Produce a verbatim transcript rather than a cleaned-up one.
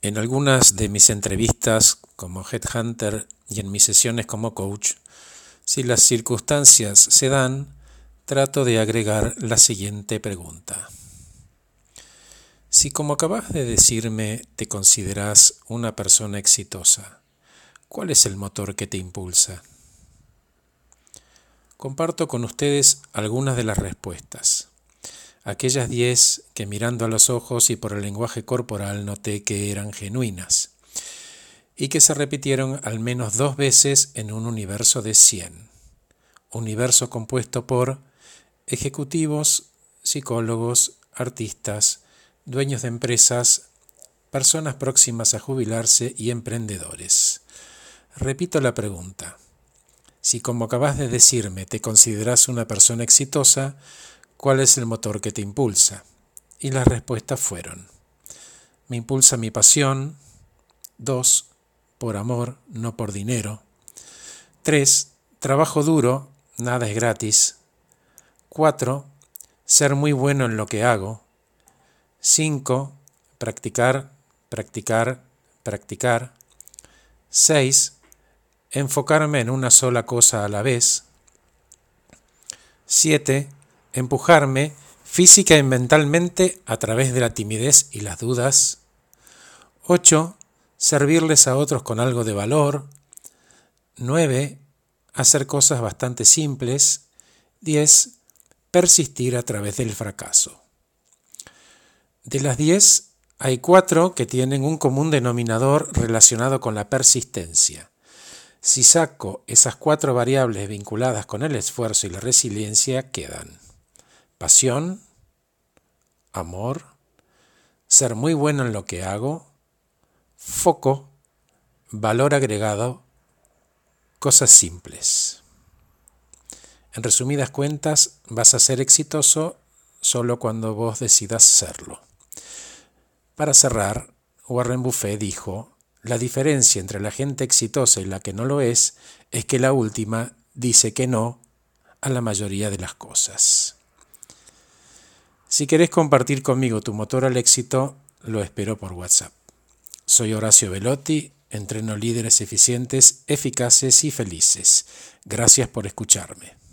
En algunas de mis entrevistas como headhunter y en mis sesiones como coach, si las circunstancias se dan, trato de agregar la siguiente pregunta. Si como acabas de decirme te consideras una persona exitosa, ¿cuál es el motor que te impulsa? Comparto con ustedes algunas de las respuestas. Aquellas diez que mirando a los ojos y por el lenguaje corporal noté que eran genuinas y que se repitieron al menos dos veces en un universo de cien. Universo compuesto por ejecutivos, psicólogos, artistas, dueños de empresas, personas próximas a jubilarse y emprendedores. Repito la pregunta. Si como acabas de decirme te consideras una persona exitosa, ¿cuál es el motor que te impulsa? Y las respuestas fueron: me impulsa mi pasión. Dos, por amor, no por dinero. Tres, trabajo duro, nada es gratis. Cuatro, ser muy bueno en lo que hago. Cinco, practicar, practicar, practicar. Seis, enfocarme en una sola cosa a la vez. Siete, empujarme física y mentalmente a través de la timidez y las dudas. Ocho, servirles a otros con algo de valor. Nueve, hacer cosas bastante simples. Diez, persistir a través del fracaso. De las diez, hay cuatro que tienen un común denominador relacionado con la persistencia. Si saco esas cuatro variables vinculadas con el esfuerzo y la resiliencia, quedan pasión, amor, ser muy bueno en lo que hago, foco, valor agregado, cosas simples. En resumidas cuentas, vas a ser exitoso solo cuando vos decidas serlo. Para cerrar, Warren Buffett dijo: la diferencia entre la gente exitosa y la que no lo es, es que la última dice que no a la mayoría de las cosas. Si querés compartir conmigo tu motor al éxito, lo espero por WhatsApp. Soy Horacio Velotti, entreno líderes eficientes, eficaces y felices. Gracias por escucharme.